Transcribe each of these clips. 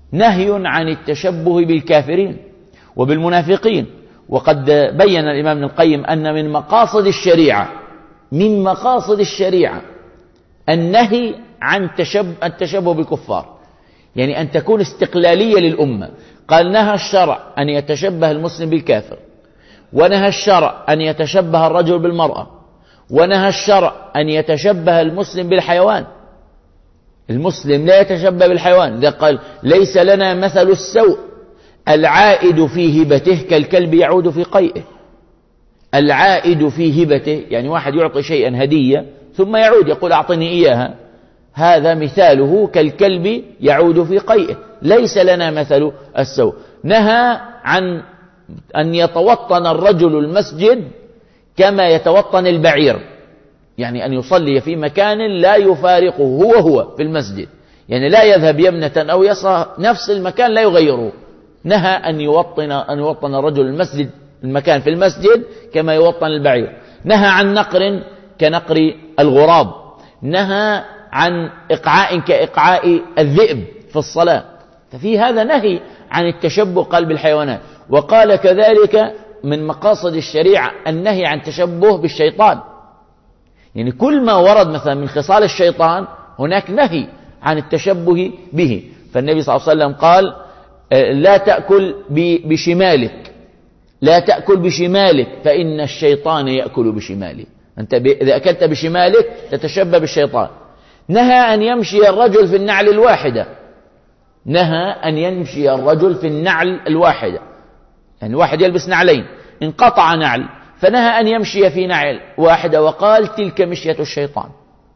نهي عن التشبه بالكافرين وبالمنافقين. وقد بين الإمام ابن القيم أن من مقاصد الشريعة النهي عن التشبه بالكفار، يعني أن تكون استقلالية للأمة. قال: نهى الشرع أن يتشبه المسلم بالكافر، ونهى الشرع أن يتشبه الرجل بالمرأة، ونهى الشرع أن يتشبه المسلم بالحيوان. المسلم لا يتشبه بالحيوان، إذا قال: ليس لنا مثل السوء العائد في هبته كالكلب يعود في قيئه. العائد في هبته يعني واحد يعطي شيئا هدية ثم يعود يقول: أعطني إياها، هذا مثاله كالكلب يعود في قيئه، ليس لنا مثل السوء. نهى عن أن يتوطن الرجل المسجد كما يتوطن البعير، يعني أن يصلي في مكان لا يفارقه هو في المسجد، يعني لا يذهب يمنة أو يسرى، نفس المكان لا يغيره. نهى أن يوطن الرجل المكان في المسجد كما يوطن البعير. نهى عن نقر كنقر الغراب. نهى عن إقعاء كإقعاء الذئب في الصلاة. ففي هذا نهي عن التشبه قال بالحيوانات. وقال كذلك من مقاصد الشريعة النهي عن التشبه بالشيطان، يعني كل ما ورد مثلا من خصال الشيطان هناك نهي عن التشبه به. فالنبي صلى الله عليه وسلم قال: لا تأكل بشمالك، لا تأكل بشمالك فإن الشيطان يأكل بشماله. أنت إذا أكلت بشمالك تتشبه بالشيطان. نهى أن يمشي الرجل في النعل الواحدة، نهى أن يمشي الرجل في النعل الواحدة، يعني واحد يلبس نعلين انقطع نعل فنهى أن يمشي في نعل واحدة، وقال: تلك مشية الشيطان،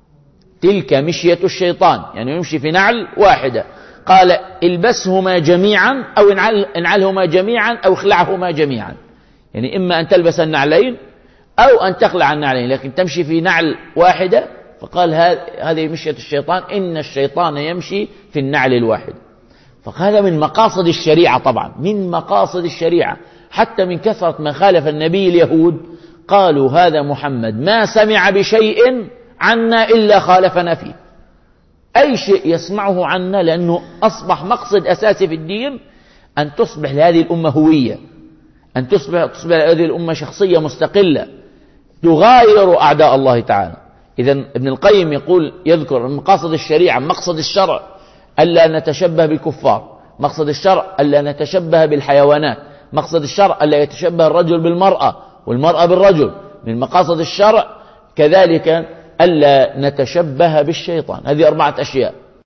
تلك مشية الشيطان، يعني يمشي في نعل واحدة. قال: البسهما جميعا أو انعلهما جميعا أو اخلعهما جميعا، يعني إما أن تلبس النعلين أو أن تخلع النعلين، لكن تمشي في نعل واحدة. فقال: هذه مشية الشيطان، إن الشيطان يمشي في النعل الواحد. فهذا من مقاصد الشريعة، طبعا من مقاصد الشريعة، حتى من كثرة ما خالف النبي اليهود قالوا: هذا محمد ما سمع بشيء عنا إلا خالفنا فيه. أي شيء يسمعه عنا، لأنه أصبح مقصد أساسي في الدين أن تصبح لهذه الأمة هوية، أن تصبح لهذه الأمة شخصية مستقلة تغاير أعداء الله تعالى. إذن ابن القيم يذكر مقاصد الشريعة: مقصد الشرع ألا نتشبه بالكفار، مقصد الشرع ألا نتشبه بالحيوانات، مقصد الشرع ألا يتشبه الرجل بالمرأة والمرأة بالرجل. من مقاصد الشرع كذلك ألا نتشبه بالشيطان. هذه 4 أشياء: